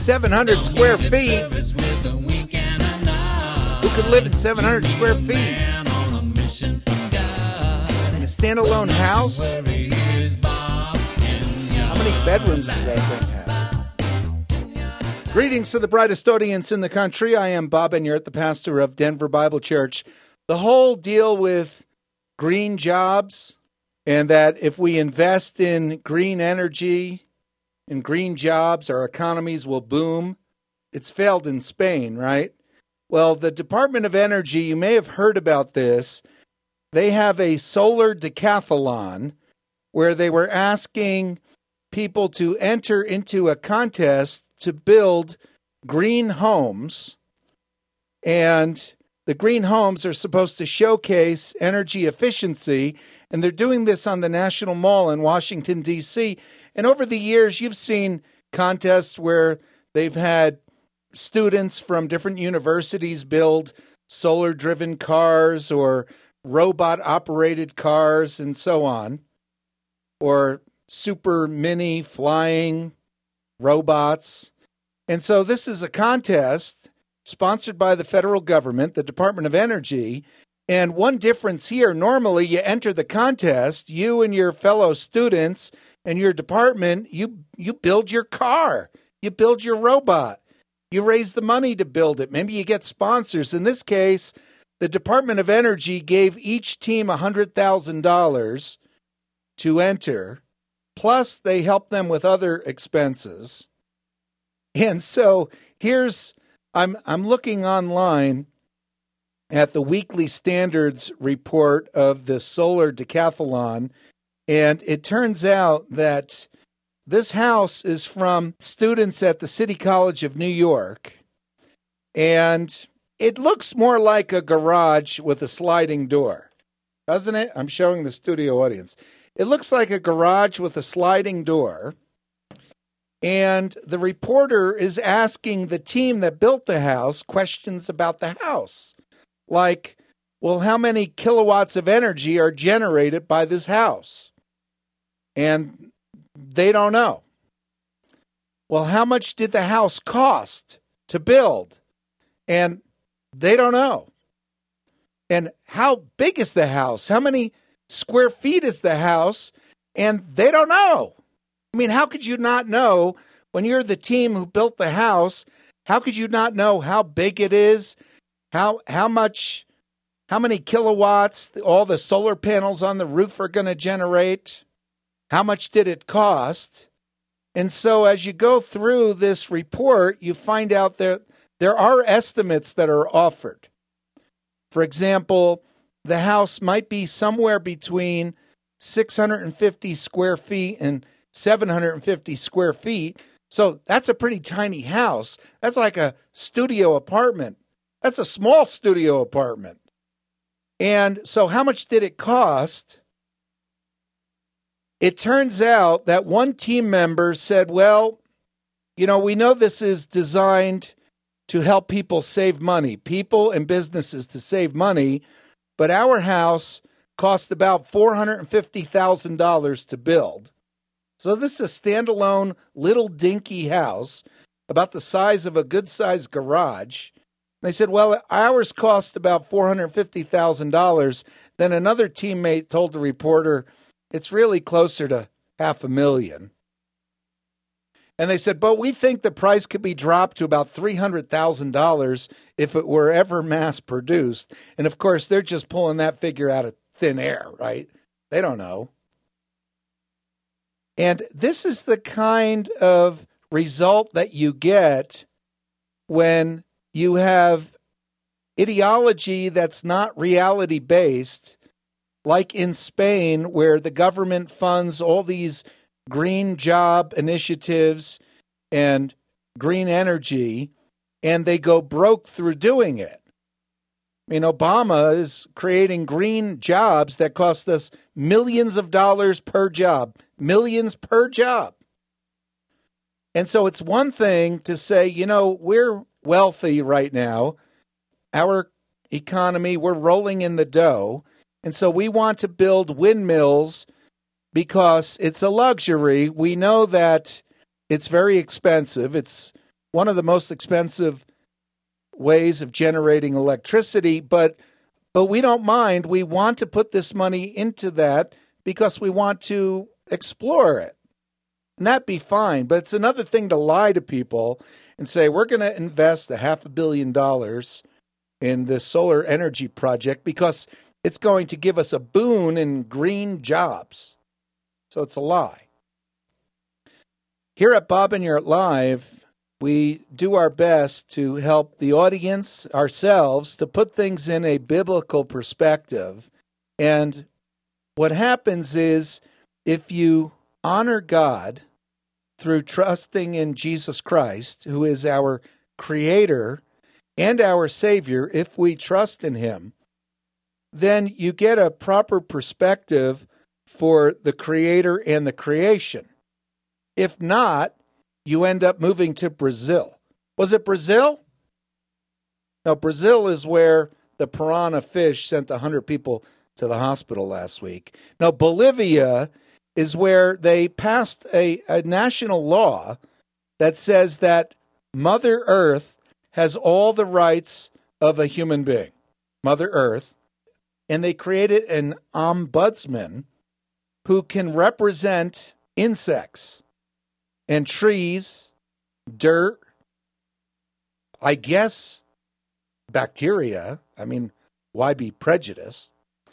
700 square feet. Who could live in 700 square feet? In a standalone house? How many bedrooms does that thing have? Greetings to the brightest audience in the country. I am Bob Enyart, the pastor of Denver Bible Church. The whole deal with green jobs, and that if we invest in green energy and green jobs, our economies will boom. It's failed in Spain, right? Well, the Department of Energy, you may have heard about this. They have a solar decathlon where they were asking people to enter into a contest to build green homes. And the green homes are supposed to showcase energy efficiency, and they're doing this on the National Mall in Washington, D.C. And over the years, you've seen contests where they've had students from different universities build solar-driven cars or robot-operated cars and so on, or super mini flying robots. And so this is a contest sponsored by the federal government, the Department of Energy. And one difference here, normally you enter the contest, you and your fellow students and your department, you build your car, you build your robot, you raise the money to build it. Maybe you get sponsors. In this case, the Department of Energy gave each team $100,000 to enter, plus they helped them with other expenses. And so I'm looking online at the weekly standards report of the solar decathlon, and it turns out that this house is from students at the City College of New York, and it looks more like a garage with a sliding door, doesn't it? I'm showing the studio audience. It looks like a garage with a sliding door. And the reporter is asking the team that built the house questions about the house. Like, well, how many kilowatts of energy are generated by this house? And they don't know. Well, how much did the house cost to build? And they don't know. And how big is the house? How many square feet is the house? And they don't know. I mean, how could you not know when you're the team who built the house? How could you not know how big it is? How many kilowatts all the solar panels on the roof are going to generate? How much did it cost? And so as you go through this report, you find out that there are estimates that are offered. For example, the house might be somewhere between 650 square feet and 750 square feet. So that's a pretty tiny house. That's like a studio apartment. That's a small studio apartment. And so how much did it cost? It turns out that one team member said, well, we know this is designed to help people save money, people and businesses to save money, but our house cost about $450,000 to build. So this is a standalone little dinky house about the size of a good-sized garage. They said, well, ours cost about $450,000. Then another teammate told the reporter, it's really closer to $500,000. And they said, but we think the price could be dropped to about $300,000 if it were ever mass-produced. And, of course, they're just pulling that figure out of thin air, right? They don't know. And this is the kind of result that you get when you have ideology that's not reality-based, like in Spain, where the government funds all these green job initiatives and green energy, and they go broke through doing it. I mean, Obama is creating green jobs that cost us millions of dollars per job, millions per job. And so it's one thing to say, we're wealthy right now. Our economy, we're rolling in the dough. And so we want to build windmills because it's a luxury. We know that it's very expensive. It's one of the most expensive ways of generating electricity, but we don't mind. We want to put this money into that because we want to explore it. And that'd be fine. But it's another thing to lie to people and say, we're going to invest $500 million in this solar energy project because it's going to give us a boon in green jobs. So it's a lie. Here at Bob and Yurt Live, we do our best to help the audience, ourselves, to put things in a biblical perspective. And what happens is, if you honor God through trusting in Jesus Christ, who is our Creator and our Savior, if we trust in Him, then you get a proper perspective for the Creator and the creation. If not, you end up moving to Brazil. Was it Brazil? No, Brazil is where the piranha fish sent 100 people to the hospital last week. No, Bolivia is where they passed a national law that says that Mother Earth has all the rights of a human being. Mother Earth. And they created an ombudsman who can represent insects and trees, dirt, I guess bacteria. I mean, why be prejudiced?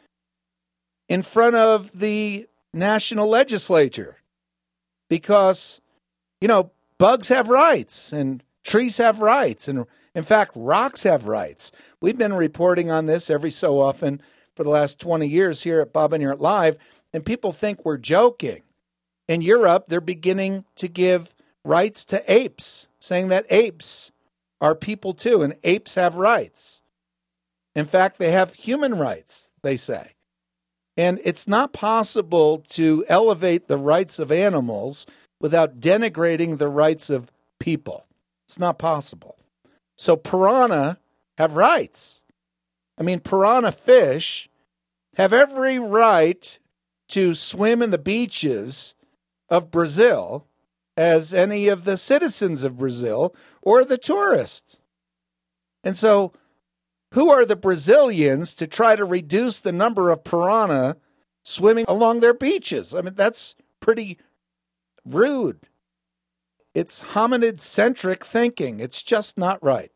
In front of the national legislature. Because, bugs have rights and trees have rights. And in fact, rocks have rights. We've been reporting on this every so often for the last 20 years here at Bob and Yurt Live, and people think we're joking. In Europe, they're beginning to give rights to apes, saying that apes are people too, and apes have rights. In fact, they have human rights, they say. And it's not possible to elevate the rights of animals without denigrating the rights of people. It's not possible. So piranha have rights. I mean, piranha fish have every right to swim in the beaches of Brazil as any of the citizens of Brazil or the tourists. And so who are the Brazilians to try to reduce the number of piranha swimming along their beaches? I mean, that's pretty rude. It's hominid-centric thinking. It's just not right.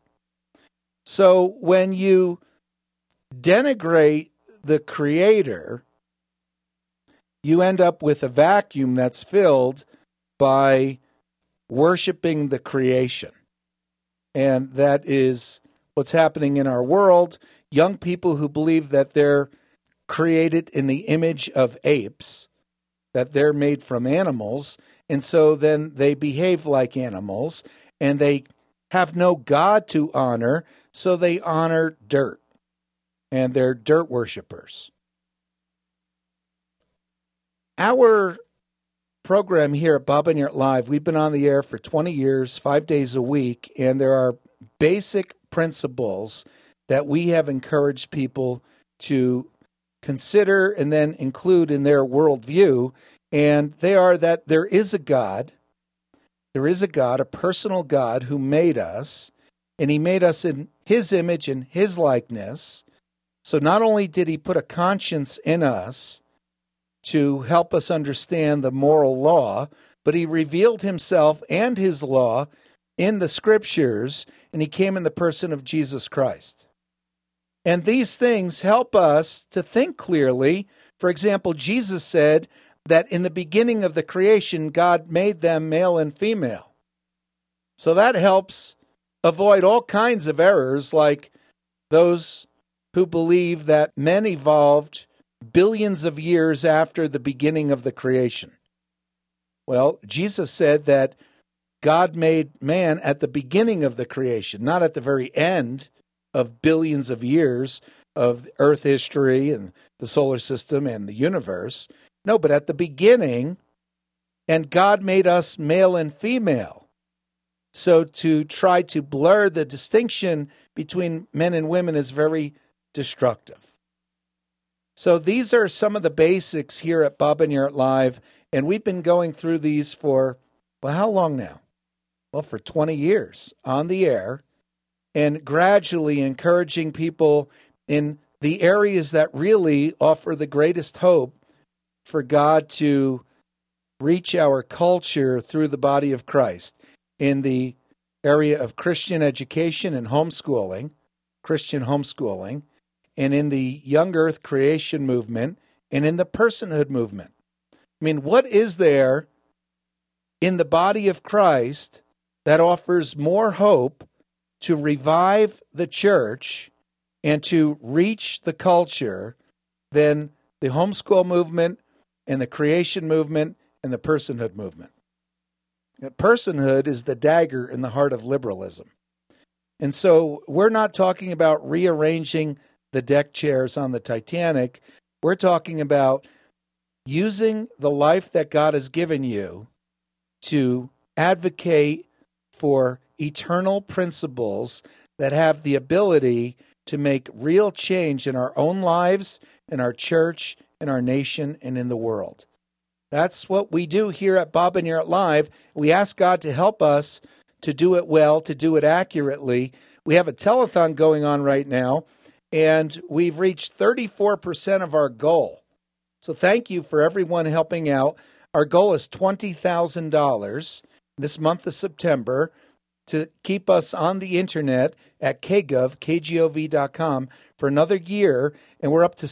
So when you denigrate the Creator, you end up with a vacuum that's filled by worshiping the creation. And that is what's happening in our world. Young people who believe that they're created in the image of apes, that they're made from animals, and so then they behave like animals, and they have no God to honor, so they honor dirt, and they're dirt worshipers. Our program here at Bob and Yurt Live, we've been on the air for 20 years, 5 days a week, and there are basic principles that we have encouraged people to consider and then include in their worldview, and they are that there is a God. There is a God, a personal God who made us, and He made us in His image and His likeness. So not only did He put a conscience in us to help us understand the moral law, but He revealed Himself and His law in the Scriptures, and He came in the person of Jesus Christ. And these things help us to think clearly. For example, Jesus said that in the beginning of the creation, God made them male and female. So that helps avoid all kinds of errors, like those who believe that men evolved billions of years after the beginning of the creation. Well, Jesus said that God made man at the beginning of the creation, not at the very end of billions of years of Earth history and the solar system and the universe. No, but at the beginning, and God made us male and female. So to try to blur the distinction between men and women is very destructive. So these are some of the basics here at Bob and Yurt Live, and we've been going through these for, well, how long now? well, for 20 years on the air, and gradually encouraging people in the areas that really offer the greatest hope for God to reach our culture through the body of Christ, in the area of Christian education and homeschooling, Christian homeschooling, and in the young earth creation movement, and in the personhood movement. I mean, what is there in the body of Christ that offers more hope to revive the church and to reach the culture than the homeschool movement and the creation movement and the personhood movement? Personhood is the dagger in the heart of liberalism. And so we're not talking about rearranging the deck chairs on the Titanic. We're talking about using the life that God has given you to advocate for eternal principles that have the ability to make real change in our own lives, in our church, in our nation, and in the world. That's what we do here at Bob and Yert Live. We ask God to help us to do it well, to do it accurately. We have a telethon going on right now, and we've reached 34% of our goal. So thank you for everyone helping out. Our goal is $20,000 this month of September to keep us on the internet at kgov.com for another year, and we're up to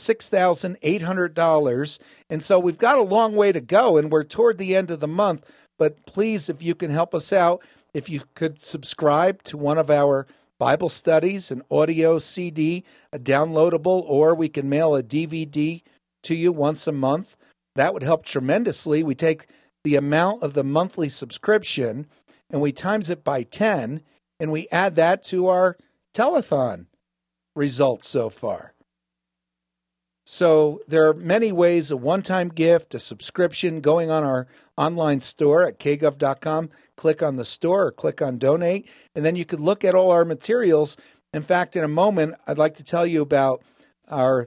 $6,800. And so we've got a long way to go, and we're toward the end of the month. But please, if you can help us out, if you could subscribe to one of our Bible studies, an audio CD, a downloadable, or we can mail a DVD to you once a month, that would help tremendously. We take the amount of the monthly subscription and we times it by 10, and we add that to our telethon results so far. So there are many ways: a one-time gift, a subscription, going on our online store at kgov.com. Click on the store or click on donate, and then you could look at all our materials. In fact, in a moment, I'd like to tell you about our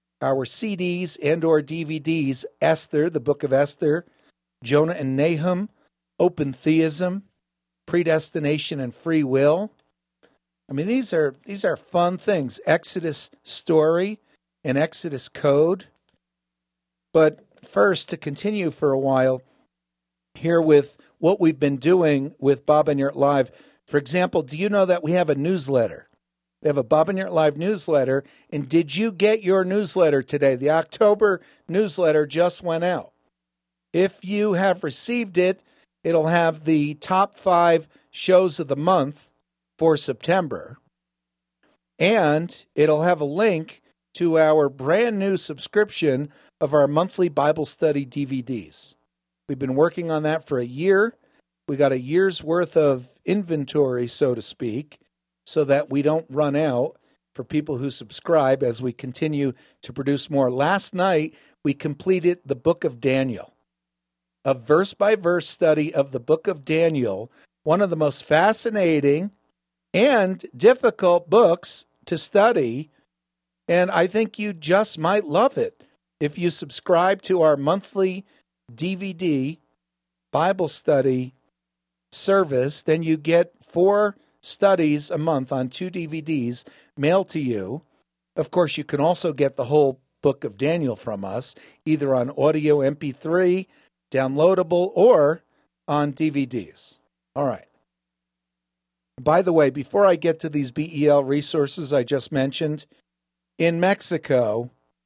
CDs and or DVDs, Esther, the book of Esther, Jonah and Nahum, Open Theism, Predestination and Free Will. I mean, these are fun things. Exodus Story and Exodus Code. But first, to continue for a while here with what we've been doing with Bob and Yert Live. For example, do you know that we have a newsletter? We have a Bob and Yert Live newsletter. And did you get your newsletter today? The October newsletter just went out. If you have received it, it'll have the top 5 shows of the month for September. And it'll have a link to our brand new subscription of our monthly Bible study DVDs. We've been working on that for a year. We got a year's worth of inventory, so to speak, so that we don't run out for people who subscribe as we continue to produce more. Last night, we completed the book of Daniel, a verse-by-verse study of the book of Daniel, one of the most fascinating and difficult books to study, and I think you just might love it. If you subscribe to our monthly DVD Bible study service, then you get 4 studies a month on 2 DVDs mailed to you. Of course, you can also get the whole book of Daniel from us, either on audio MP3, downloadable, or on DVDs. All right. By the way, before I get to these BEL resources I just mentioned, in Mexico,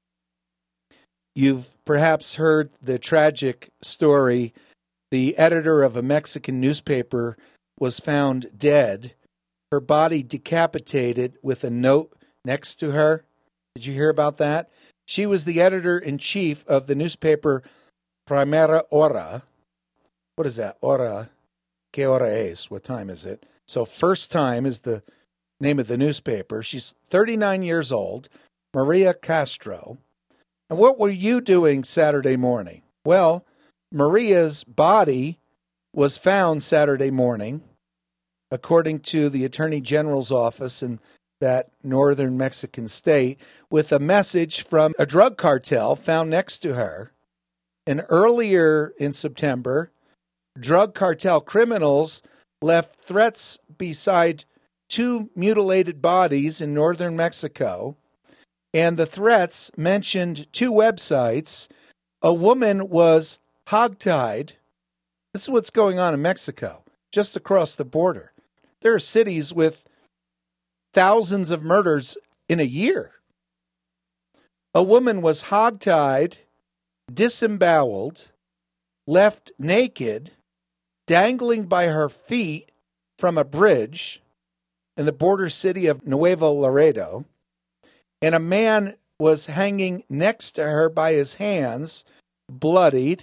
you've perhaps heard the tragic story. The editor of a Mexican newspaper was found dead, her body decapitated with a note next to her. Did you hear about that? She was the editor-in-chief of the newspaper Primera Hora. What is that? Hora. ¿Qué hora es? What time is it? So First Time is the name of the newspaper. She's 39 years old, Maria Castro. And what were you doing Saturday morning? Well, Maria's body was found Saturday morning, according to the Attorney General's office in that northern Mexican state, with a message from a drug cartel found next to her. And earlier in September, drug cartel criminals left threats beside two mutilated bodies in northern Mexico. And the threats mentioned two websites. A woman was hogtied. This is what's going on in Mexico, just across the border. There are cities with thousands of murders in a year. A woman was hogtied, disemboweled, left naked, dangling by her feet from a bridge in the border city of Nuevo Laredo. And a man was hanging next to her by his hands, bloodied,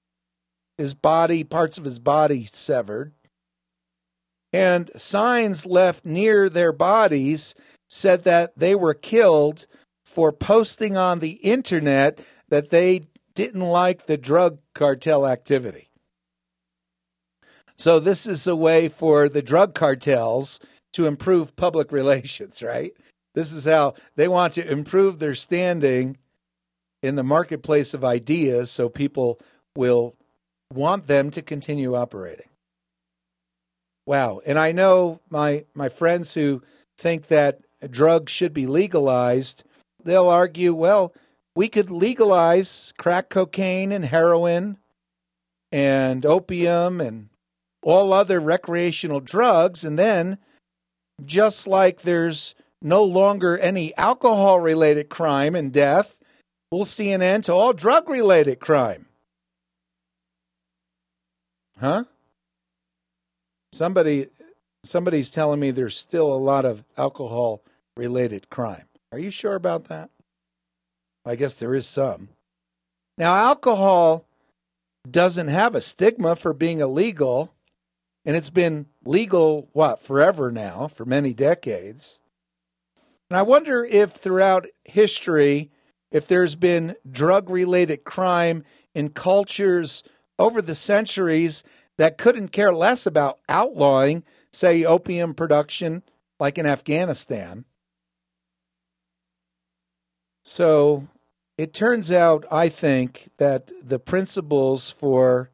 parts of his body severed. And signs left near their bodies said that they were killed for posting on the internet that they didn't like the drug cartel activity. So this is a way for the drug cartels to improve public relations, right? This is how they want to improve their standing in the marketplace of ideas so people will want them to continue operating. Wow. And I know my friends who think that drugs should be legalized, they'll argue, well, we could legalize crack cocaine and heroin and opium and all other recreational drugs, and then just like there's no longer any alcohol-related crime and death, we'll see an end to all drug-related crime. Huh? Somebody's telling me there's still a lot of alcohol-related crime. Are you sure about that? I guess there is some. Now, alcohol doesn't have a stigma for being illegal, and it's been legal, forever now, for many decades. And I wonder if throughout history, if there's been drug-related crime in cultures over the centuries that couldn't care less about outlawing, say, opium production, like in Afghanistan. So it turns out, I think, that the principles for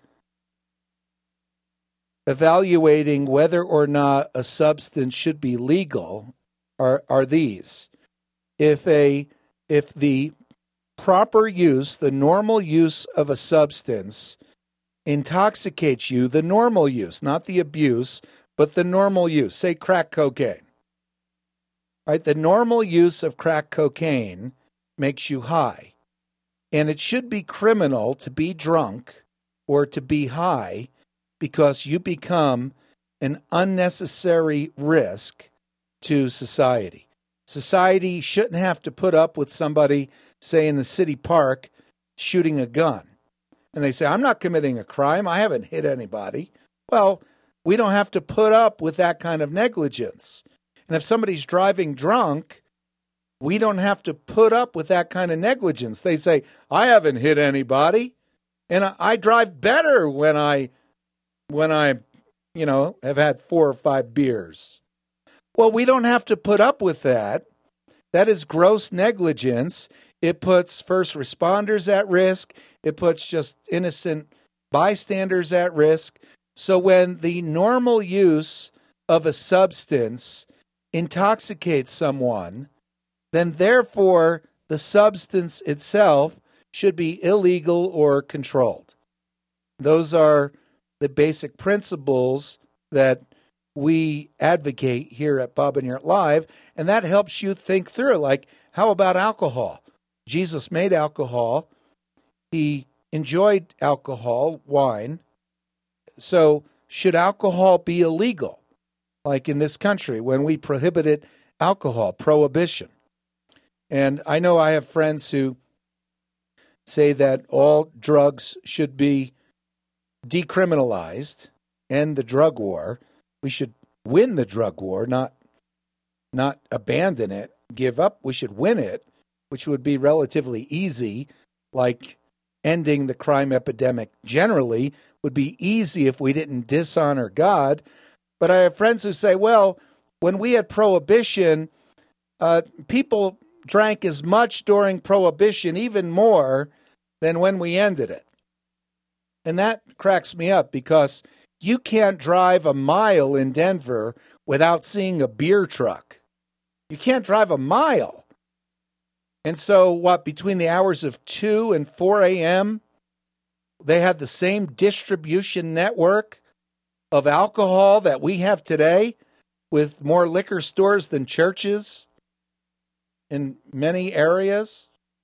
evaluating whether or not a substance should be legal are these. If the proper use, the normal use of a substance intoxicates you, the normal use, not the abuse, but the normal use, say crack cocaine. Right? The normal use of crack cocaine makes you high. And it should be criminal to be drunk or to be high because you become an unnecessary risk to society. Society shouldn't have to put up with somebody, say in the city park, shooting a gun. And they say, I'm not committing a crime. I haven't hit anybody. Well, we don't have to put up with that kind of negligence. And if somebody's driving drunk, we don't have to put up with that kind of negligence. They say, I haven't hit anybody. And I drive better when I have had 4 or 5 beers. Well, we don't have to put up with that. That is gross negligence. It puts first responders at risk. It puts just innocent bystanders at risk. So when the normal use of a substance intoxicates someone, then therefore the substance itself should be illegal or controlled. Those are the basic principles that we advocate here at Bob and Yurt Live, and that helps you think through, like, how about alcohol? Jesus made alcohol. He enjoyed alcohol, wine. So should alcohol be illegal? Like in this country, when we prohibited alcohol, prohibition. And I know I have friends who say that all drugs should be decriminalized, end the drug war. We should win the drug war, not abandon it, give up. We should win it, which would be relatively easy, like ending the crime epidemic generally would be easy if we didn't dishonor God. But I have friends who say, well, when we had prohibition, people drank as much during prohibition, even more than when we ended it. And that cracks me up because You can't drive a mile in Denver without seeing a beer truck. You can't drive a mile. And so between the hours of 2 and 4 a.m., they had the same distribution network of alcohol that we have today, with more liquor stores than churches in many areas.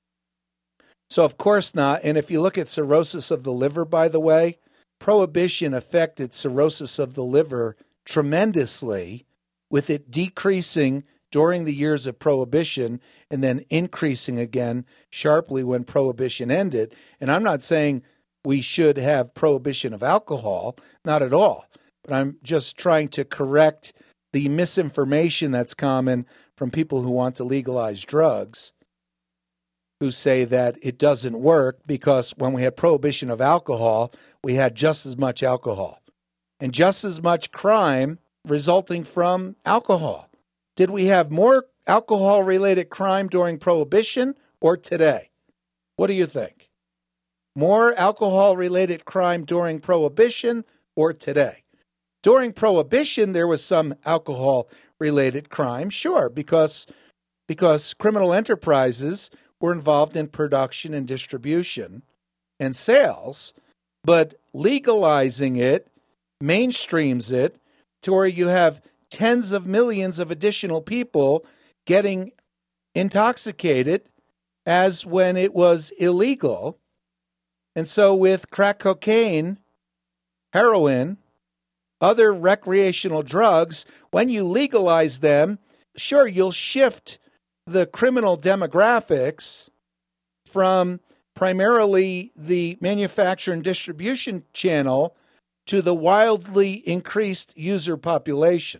So of course not. And if you look at cirrhosis of the liver, by the way, Prohibition affected cirrhosis of the liver tremendously, with it decreasing during the years of Prohibition and then increasing again sharply when Prohibition ended. And I'm not saying we should have prohibition of alcohol, not at all. But I'm just trying to correct the misinformation that's common from people who want to legalize drugs, who say that it doesn't work because when we had prohibition of alcohol, we had just as much alcohol and just as much crime resulting from alcohol. Did we have more alcohol-related crime during Prohibition or today? What do you think? More alcohol-related crime during Prohibition or today? During Prohibition, there was some alcohol-related crime, sure, because criminal enterprises were involved in production and distribution and sales, but legalizing it mainstreams it to where you have tens of millions of additional people getting intoxicated as when it was illegal. And so with crack cocaine, heroin, other recreational drugs, when you legalize them, sure, you'll shift the criminal demographics from primarily the manufacture and distribution channel to the wildly increased user population.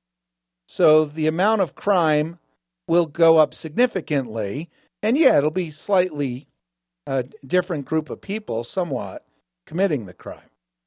So the amount of crime will go up significantly, and yeah, it'll be slightly a different group of people, somewhat, committing the crime.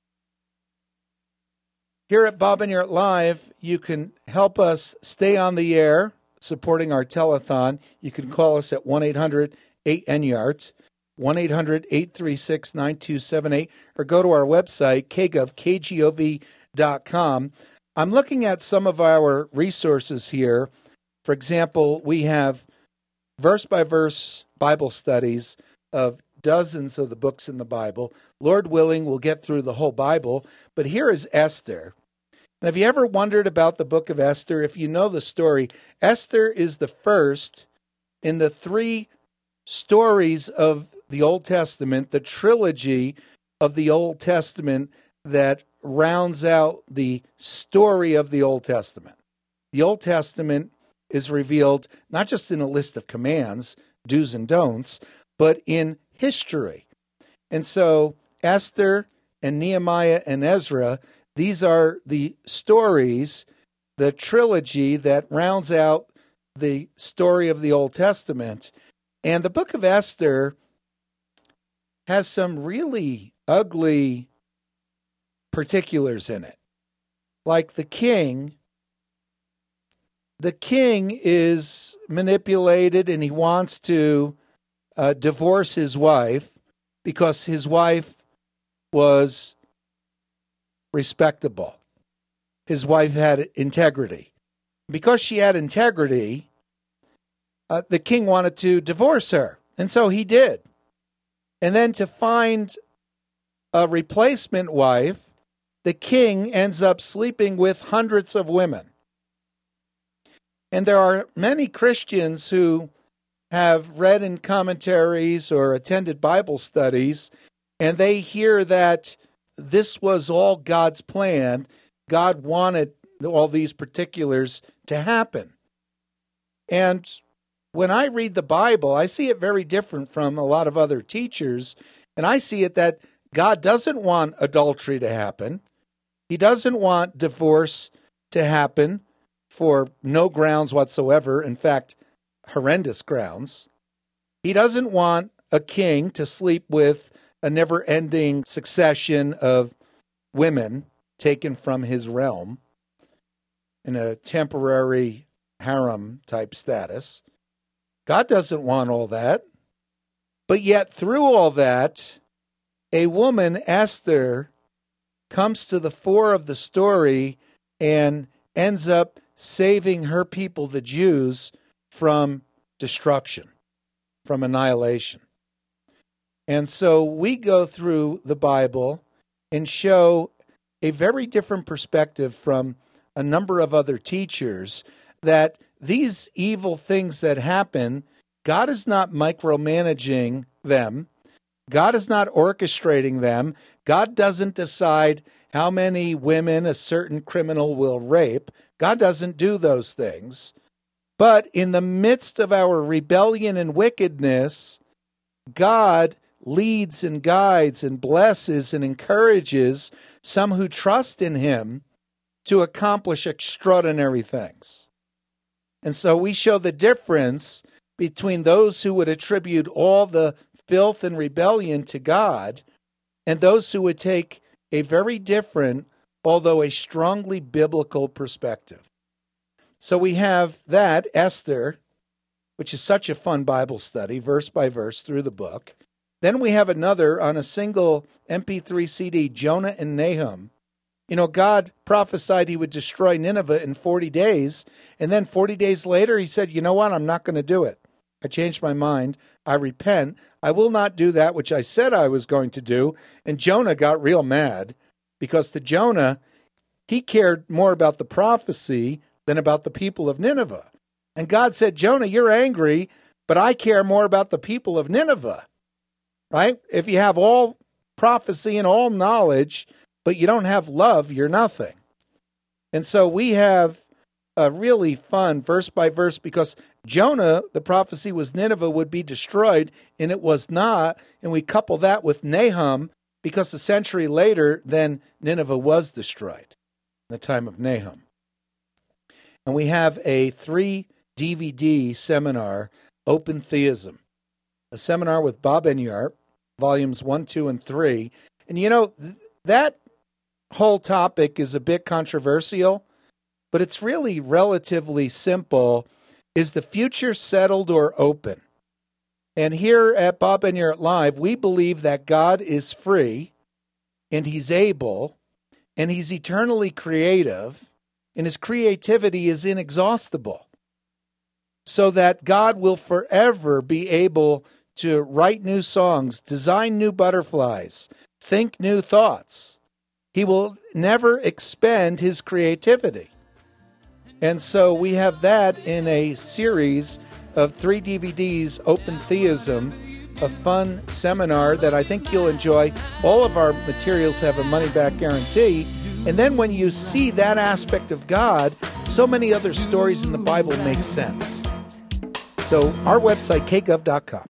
Here at Bob and Yurt Live, you can help us stay on the air, supporting our telethon. You can call us at 1-800-8-NYARTS, 1-800-836-9278, or go to our website, kgov.com. I'm looking at some of our resources here. For example, we have verse-by-verse Bible studies of dozens of the books in the Bible. Lord willing, we'll get through the whole Bible. But here is Esther. And have you ever wondered about the book of Esther? If you know the story, Esther is the first in the 3 stories of the Old Testament, the trilogy of the Old Testament that rounds out the story of the Old Testament. The Old Testament is revealed not just in a list of commands, do's and don'ts, but in history. And so Esther and Nehemiah and Ezra, these are the stories, the trilogy that rounds out the story of the Old Testament. And the book of Esther has some really ugly particulars in it. Like the king is manipulated and he wants to divorce his wife because his wife was respectable. His wife had integrity. Because she had integrity, the king wanted to divorce her, and so he did. And then to find a replacement wife, the king ends up sleeping with hundreds of women. And there are many Christians who have read in commentaries or attended Bible studies, and they hear that this was all God's plan. God wanted all these particulars to happen. And when I read the Bible, I see it very different from a lot of other teachers, and I see it that God doesn't want adultery to happen. He doesn't want divorce to happen for no grounds whatsoever, in fact, horrendous grounds. He doesn't want a king to sleep with a never-ending succession of women taken from his realm in a temporary harem-type status. God doesn't want all that. But yet, through all that, a woman, Esther, comes to the fore of the story and ends up saving her people, the Jews, from destruction, from annihilation. And so we go through the Bible and show a very different perspective from a number of other teachers that these evil things that happen, God is not micromanaging them. God is not orchestrating them. God doesn't decide how many women a certain criminal will rape. God doesn't do those things. But in the midst of our rebellion and wickedness, God leads and guides and blesses and encourages some who trust in him to accomplish extraordinary things. And so we show the difference between those who would attribute all the filth and rebellion to God and those who would take a very different, although a strongly biblical perspective. So we have that, Esther, which is such a fun Bible study, verse by verse through the book. Then we have another on a single MP3 CD, Jonah and Nahum. You know, God prophesied he would destroy Nineveh in 40 days, and then 40 days later he said, you know what, I'm not going to do it. I changed my mind. I repent. I will not do that which I said I was going to do. And Jonah got real mad because to Jonah, he cared more about the prophecy than about the people of Nineveh. And God said, Jonah, you're angry, but I care more about the people of Nineveh. Right? If you have all prophecy and all knowledge, but you don't have love, you're nothing. And so we have a really fun verse by verse because Jonah, the prophecy was Nineveh would be destroyed, and it was not. And we couple that with Nahum because a century later, then Nineveh was destroyed in the time of Nahum. And we have a 3-DVD seminar, Open Theism, a seminar with Bob Enyart, volumes 1, 2, and 3. And you know, that whole topic is a bit controversial, but it's really relatively simple. Is the future settled or open? And here at Bob Enyart Live, we believe that God is free, and he's able, and he's eternally creative, and his creativity is inexhaustible. So that God will forever be able to write new songs, design new butterflies, think new thoughts. He will never expend his creativity. And so we have that in a series of 3 DVDs, Open Theism, a fun seminar that I think you'll enjoy. All of our materials have a money-back guarantee. And then when you see that aspect of God, so many other stories in the Bible make sense. So our website, kgov.com.